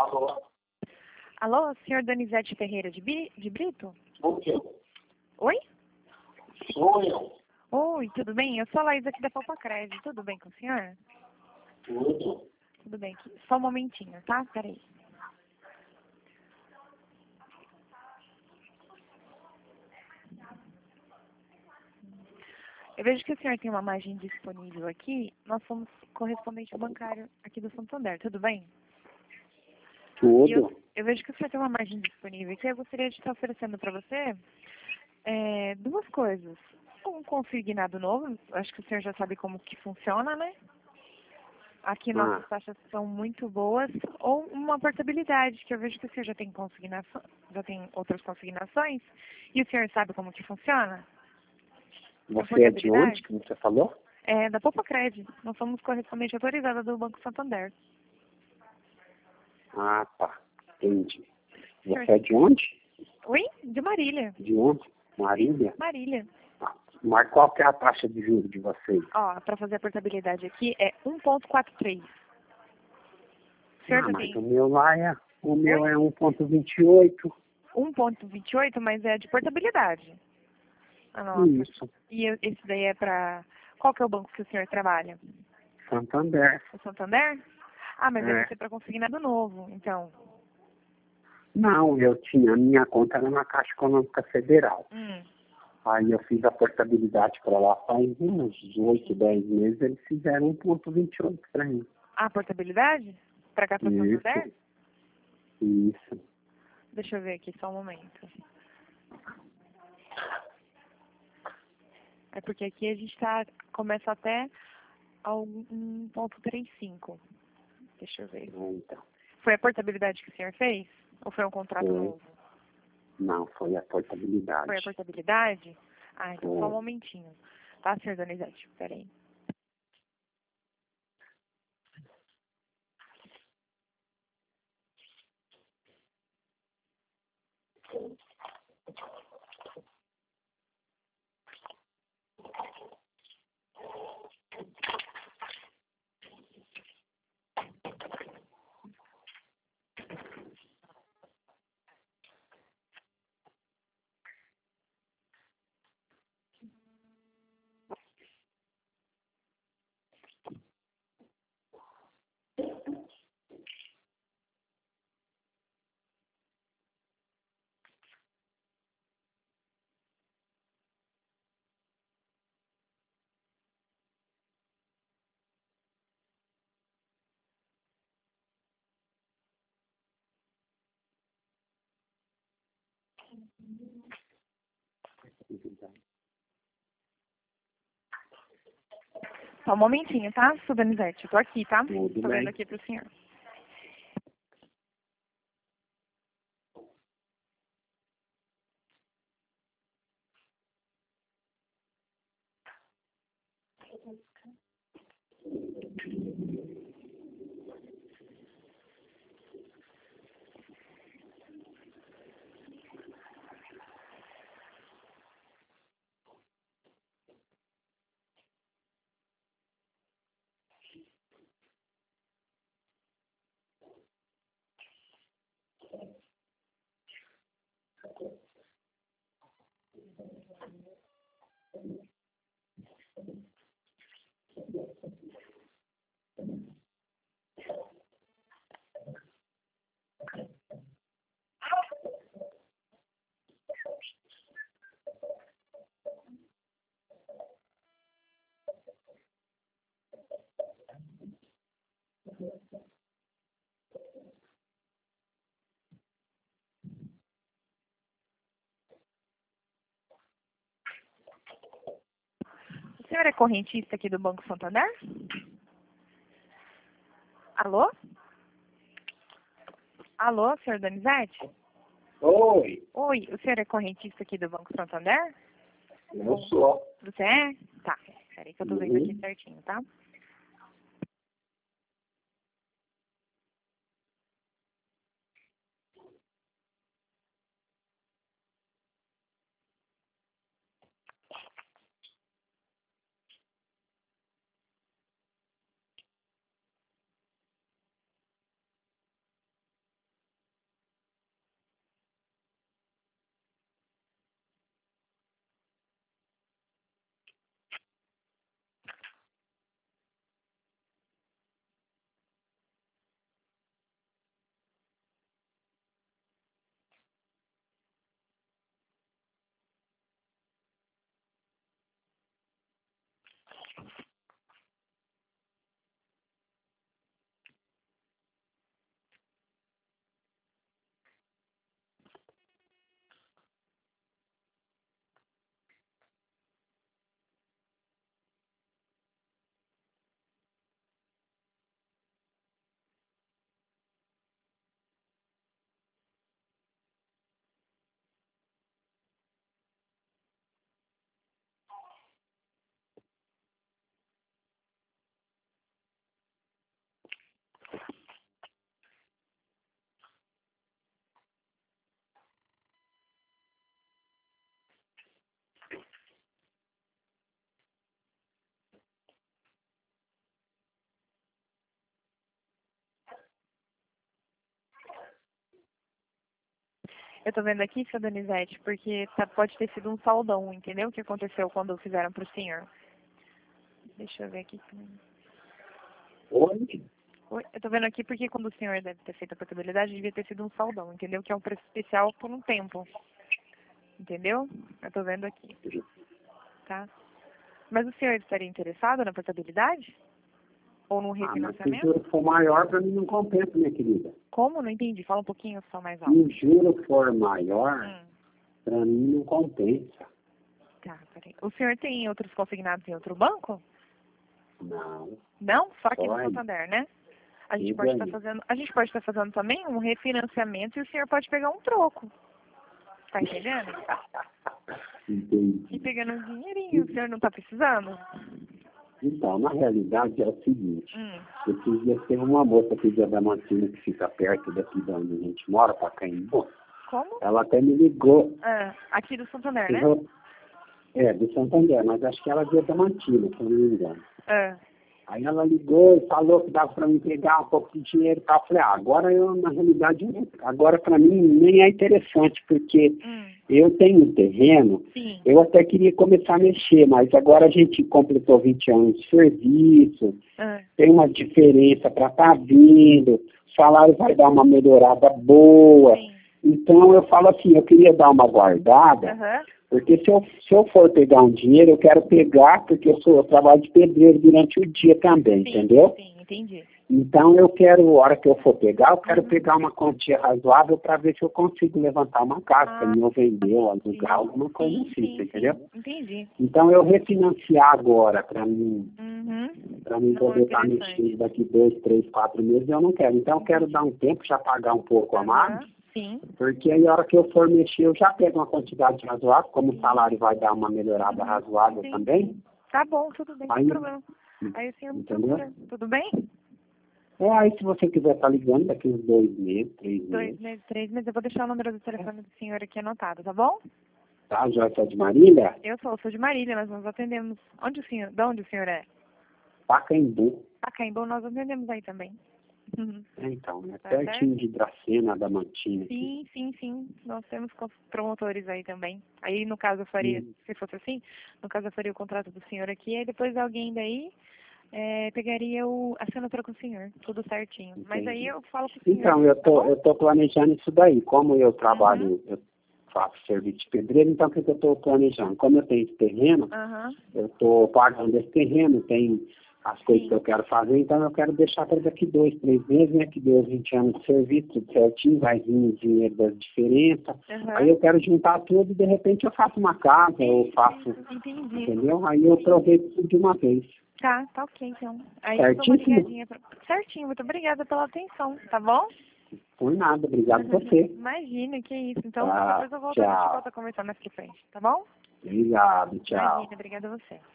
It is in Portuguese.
Alô? Alô, senhor Donizete Ferreira de Brito? O quê? Oi? Sou eu. Oi, tudo bem? Eu sou a Laís aqui da Popacred. Tudo bem com o senhor? Tudo. Tudo bem. Só um momentinho, tá? Peraí. Eu vejo que o senhor tem uma margem disponível aqui. Nós somos correspondente bancário aqui do Santander. Tudo bem? Tudo. E eu vejo que o senhor tem uma margem disponível aqui. Eu gostaria de estar oferecendo para você duas coisas. Um consignado novo. Acho que o senhor já sabe como que funciona, né? Aqui nossas taxas são muito boas. Ou uma portabilidade, que eu vejo que o senhor já tem consignação, já tem outras consignações. E o senhor sabe como que funciona? Você é de onde que você falou? É da Popacred. Nós somos correspondente autorizada do Banco Santander. Ah, tá. Entendi. Você é de onde? Oi? De Marília. De onde? Marília? Marília. Ah, mas qual que é a taxa de juros de vocês? Ó, para fazer a portabilidade aqui é 1,43. O senhor já Mas tem o meu lá é... O meu é 1,28. 1,28, mas é de portabilidade. Ah, nossa. Isso. E esse daí é para... Qual que é o banco que o senhor trabalha? Santander. O Santander? Ah, mas deve É. ser para consignado novo, então. Não, eu tinha... A minha conta era na Caixa Econômica Federal. Hum. Aí eu fiz a portabilidade para lá faz uns 8, 10 meses. Eles fizeram 1,28 para mim. Ah, portabilidade? Para cá para Santander? Isso. Deixa eu ver aqui, só um momento. É porque aqui a gente começa até ao 1,35. Deixa eu ver. Então, Foi a portabilidade que o senhor fez? Ou foi um contrato foi. novo? Não, foi a portabilidade. Foi a portabilidade? Ah, então só um Foi. momentinho. Tá, senhor Donizete? Peraí. Só um momentinho, tá, senhor Donizete? Eu tô aqui, tá? Tudo Tô bem. vendo aqui pro senhor. O senhor é correntista aqui do Banco Santander? Alô? Alô, senhor Donizete? Oi, Oi, o senhor é correntista aqui do Banco Santander? eu sou. Você é? Tá. Peraí que eu tô vendo aqui certinho, tá? Eu tô vendo aqui, seu Donizete, porque pode ter sido um saldão, entendeu? O que aconteceu quando fizeram pro senhor. Deixa eu ver aqui. Oi? Oi, eu tô vendo aqui porque quando o senhor deve ter feito a portabilidade, devia ter sido um saldão, entendeu? Que é um preço especial por um tempo. Entendeu? Eu tô vendo aqui. Tá? Mas o senhor estaria interessado na portabilidade? Ou no Mas se o refinanciamento? juro for maior, para mim não compensa, minha querida. Como? Não entendi. Fala um pouquinho só mais Se alto. o juro for maior, para mim não compensa. Tá, peraí. O senhor tem outros consignados em outro banco? Não. Não? Só aqui no Pode. Santander, né? A gente Tudo pode estar aí. fazendo, também um refinanciamento e o senhor pode pegar um troco. Tá entendendo? Entendi. E pegando um dinheirinho, o senhor não tá precisando? Então, na realidade é o seguinte, esses dias teve uma moça aqui de Adamantina que fica perto daqui de onde a gente mora, Pacaembu. Como? Ela até me ligou. Ah, aqui do Santander, né? Do Santander, mas acho que ela é de Adamantina, se eu não me engano. Ah, Aí ela ligou e falou que dava para mim pegar um pouco de dinheiro e tal. Eu falei, agora eu, na realidade, agora para mim nem é interessante, porque eu tenho um terreno, sim. eu até queria começar a mexer, mas agora a gente completou 20 anos de serviço, tem uma diferença para estar vindo, o salário vai dar uma melhorada boa. Sim. Então eu falo assim, eu queria dar uma guardada, porque se eu for pegar um dinheiro, eu quero pegar, porque eu trabalho de pedreiro durante o dia também, Sim, entendeu? sim, entendi. Então eu quero, a hora que eu for pegar, eu quero pegar uma quantia razoável para ver se eu consigo levantar uma casa, para mim ou vender ou alugar, alguma coisa assim, entendeu? Entendi. Então eu refinanciar agora para mim Não, poder estar interessante. mexido daqui 2, 3, 4 meses, eu não quero. Então eu quero dar um tempo, já pagar um pouco a mais, Sim. porque aí a hora que eu for mexer, eu já pego uma quantidade razoável, como o salário vai dar uma melhorada razoável Sim. também. Tá bom, tudo bem, Aí, sem problema. Aí o senhor me entendeu? procura, tudo bem? Aí se você quiser estar ligando daqui uns 2 meses, 3 2 meses, meses, 3 meses, eu vou deixar o número do telefone do senhor aqui anotado, tá bom? tá? Joia de Marília, Eu sou de Marília, nós nos atendemos. De onde o senhor é? Pacaembu. Pacaembu, nós atendemos aí também. Então, é Tá pertinho de Dracena, da Mantina. Sim. Nós temos promotores aí também. Aí, no caso, eu faria, se fosse assim, no caso, eu faria o contrato do senhor aqui, aí depois alguém daí pegaria a assinatura com o senhor, tudo certinho. Entendi. Mas aí eu falo pro senhor. Então, eu tô planejando isso daí. Como eu trabalho, eu faço serviço de pedreiro, então o que eu estou planejando? Como eu tenho esse terreno, eu estou pagando esse terreno, tem as coisas que eu quero fazer, então eu quero deixar para daqui 2, 3 meses, né, que deu 20 anos de serviço, tudo certinho, vai vir o dinheiro das diferenças. Aí eu quero juntar tudo e de repente eu faço uma casa, eu faço, entendeu? Aí eu aproveito tudo de uma vez. Tá ok, então. Aí eu dou uma ligadinha. Certinho, muito obrigada pela atenção, tá bom? Por nada, obrigado a você. Imagina, que isso. Então, Tá, depois a gente volta a conversar mais pra frente, tá bom? Obrigado, tchau. Imagina, obrigada a você.